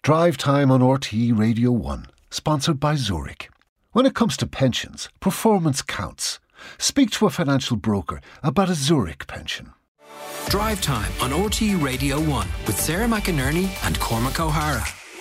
Drive Time on RTE Radio 1, sponsored by Zurich. When it comes to pensions, performance counts. Speak to a financial broker about a Zurich pension. Drive Time on RTE Radio 1 with Sarah McInerney and Cormac O'Hara.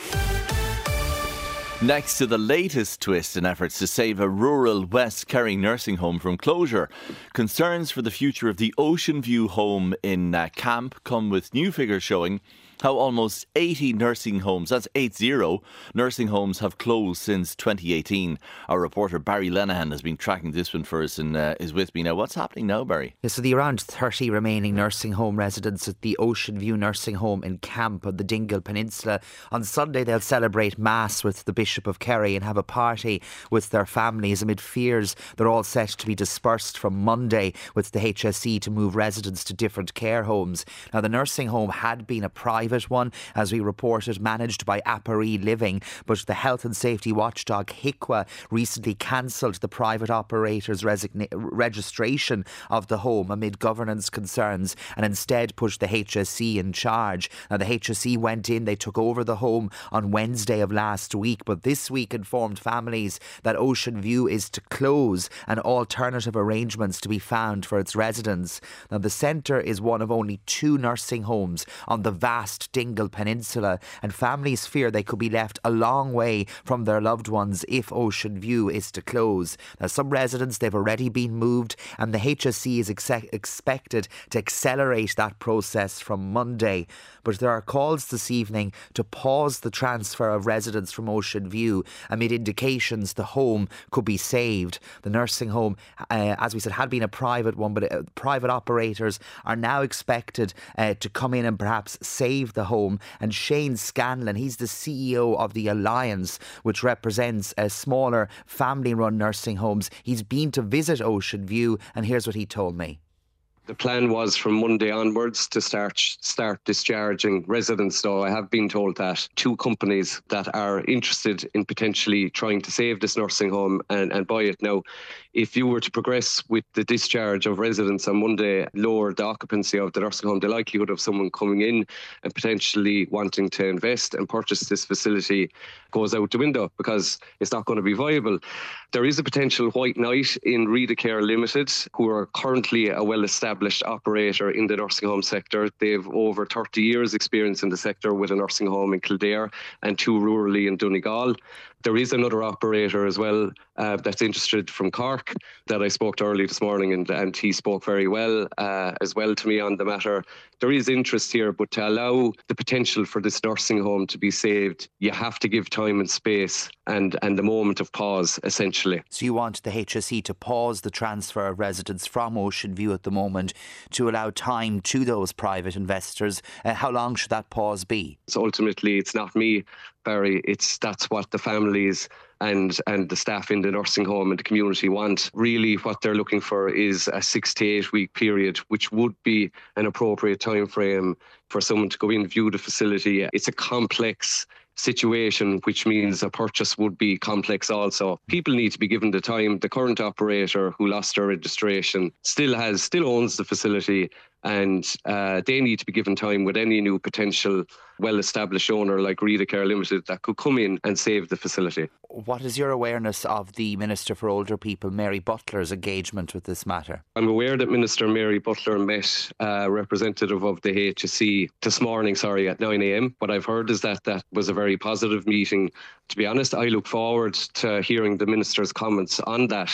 Next to the latest twist in efforts to save a rural West Kerry nursing home from closure, concerns for the future of the Ocean View home in Camp come with new figures showing how almost 80 nursing homes, that's 80 nursing homes, have closed since 2018. Our reporter Barry Lenehan has been tracking this one for us and is with me now. What's happening now, Barry? So the around 30 remaining nursing home residents at the Ocean View nursing home in Camp on the Dingle Peninsula, on Sunday they'll celebrate Mass with the Bishop of Kerry and have a party with their families amid fears they're all set to be dispersed from Monday with the HSE to move residents to different care homes. Now, the nursing home had been a private one, as we reported, managed by Apparee Living, but the health and safety watchdog HIQA recently cancelled the private operator's registration of the home amid governance concerns and instead put the HSE in charge. Now, the HSE went in, they took over the home on Wednesday of last week, but this week informed families that Ocean View is to close and alternative arrangements to be found for its residents. Now, the centre is one of only 2 nursing homes on the vast Dingle Peninsula, and families fear they could be left a long way from their loved ones if Ocean View is to close. Now, some residents, they've already been moved, and the HSE is expected to accelerate that process from Monday. But there are calls this evening to pause the transfer of residents from Ocean View amid indications the home could be saved. The nursing home, as we said, had been a private one, but private operators are now expected to come in and perhaps save the home. And Shane Scanlon, he's the CEO of the Alliance, which represents smaller family-run nursing homes. He's been to visit Ocean View, and here's what he told me. The plan was from Monday onwards to start discharging residents, though I have been told that 2 companies that are interested in potentially trying to save this nursing home and buy it. Now, if you were to progress with the discharge of residents on Monday, lower the occupancy of the nursing home, the likelihood of someone coming in and potentially wanting to invest and purchase this facility goes out the window because it's not going to be viable. There is a potential white knight in Redecare Limited, who are currently a well-established operator in the nursing home sector. They've over 30 years experience in the sector with a nursing home in Kildare and 2 rurally in Donegal. There is another operator as well that's interested from Cork that I spoke to early this morning, and he spoke very well as well to me on the matter. There is interest here, but to allow the potential for this nursing home to be saved, you have to give time and space and the moment of pause, essentially. So you want the HSE to pause the transfer of residents from Ocean View at the moment to allow time to those private investors. How long should that pause be? So ultimately, it's not me, Barry. That's what the families and the staff in the nursing home and the community want. Really, what they're looking for is a 6 to 8 week period, which would be an appropriate time frame for someone to go in and view the facility. It's a complex situation, which means a purchase would be complex also. People need to be given the time. The current operator who lost their registration still owns the facility, and they need to be given time with any new potential well-established owner like Redecare Limited that could come in and save the facility. What is your awareness of the Minister for Older People, Mary Butler's engagement with this matter? I'm aware that Minister Mary Butler met a representative of the HSE this morning, at 9 a.m. What I've heard is that was a very positive meeting. To be honest, I look forward to hearing the Minister's comments on that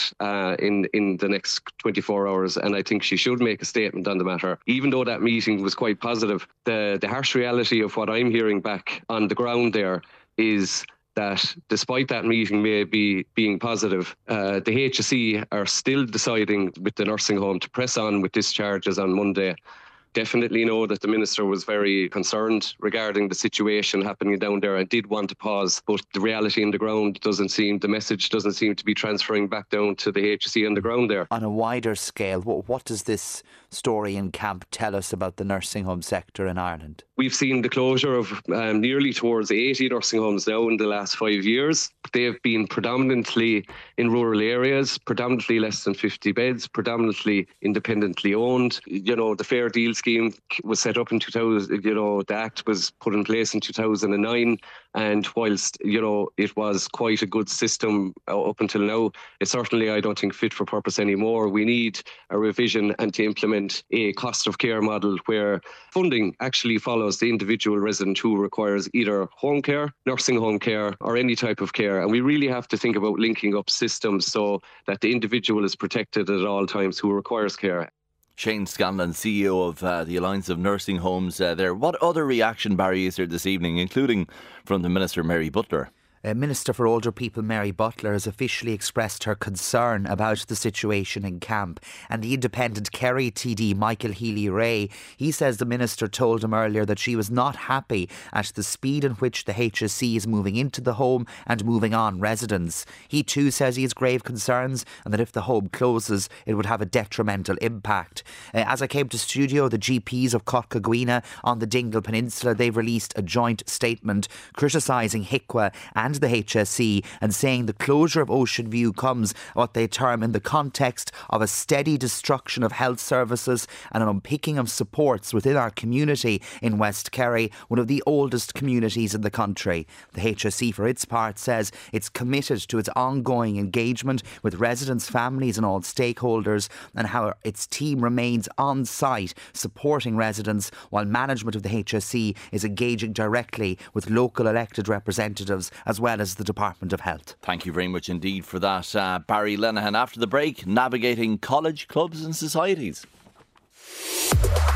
in the next 24 hours, and I think she should make a statement on the matter. Even though that meeting was quite positive, the harsh reality of what I'm hearing back on the ground there is that despite that meeting maybe being positive, the HSE are still deciding with the nursing home to press on with discharges on Monday. Definitely know that the Minister was very concerned regarding the situation happening down there and did want to pause, but the reality on the ground the message doesn't seem to be transferring back down to the HSE on the ground there. On a wider scale, what does this story in camp tell us about the nursing home sector in Ireland? We've seen the closure of nearly towards 80 nursing homes now in the last 5 years. They have been predominantly in rural areas, predominantly less than 50 beds, predominantly independently owned. You know, the Fair Deal scheme was set up in 2000, you know, the Act was put in place in 2009. And whilst, you know, it was quite a good system up until now, it's certainly, I don't think, fit for purpose anymore. We need a revision and to implement a cost of care model where funding actually follows the individual resident who requires either home care, nursing home care, or any type of care. And we really have to think about linking up systems so that the individual is protected at all times who requires care. Shane Scanlon, CEO of the Alliance of Nursing Homes there. What other reaction, Barry, is there this evening, including from the Minister, Mary Butler? Minister for Older People Mary Butler has officially expressed her concern about the situation in camp. And the independent Kerry TD Michael Healy-Rae, he says the Minister told him earlier that she was not happy at the speed in which the HSE is moving into the home and moving on residents. He too says he has grave concerns and that if the home closes it would have a detrimental impact. As I came to studio, the GPs of Cotcaguina on the Dingle Peninsula, they've released a joint statement criticising HIQA and the HSE and saying the closure of Ocean View comes what they term in the context of a steady destruction of health services and an unpicking of supports within our community in West Kerry, one of the oldest communities in the country. The HSE for its part says it's committed to its ongoing engagement with residents, families and all stakeholders, and how its team remains on site supporting residents while management of the HSE is engaging directly with local elected representatives as well as the Department of Health. Thank you very much indeed for that, Barry Lenihan. After the break, navigating college, clubs and societies.